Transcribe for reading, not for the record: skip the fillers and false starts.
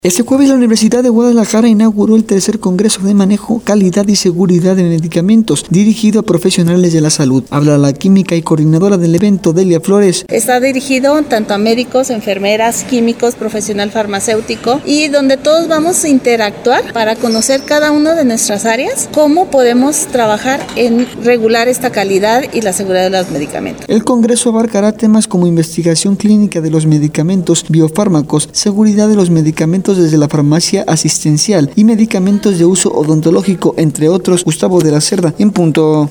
Este jueves la Universidad de Guadalajara inauguró el tercer Congreso de Manejo, Calidad y Seguridad de Medicamentos, dirigido a profesionales de la salud. Habla la química y coordinadora del evento, Delia Flores. Está dirigido tanto a médicos, enfermeras, químicos, profesional farmacéutico y donde todos vamos a interactuar para conocer cada una de nuestras áreas, cómo podemos trabajar en regular esta calidad y la seguridad de los medicamentos. El Congreso abarcará temas como investigación clínica de los medicamentos, biofármacos, seguridad de los medicamentos desde la farmacia asistencial y medicamentos de uso odontológico, entre otros. Gustavo de la Cerda, en punto.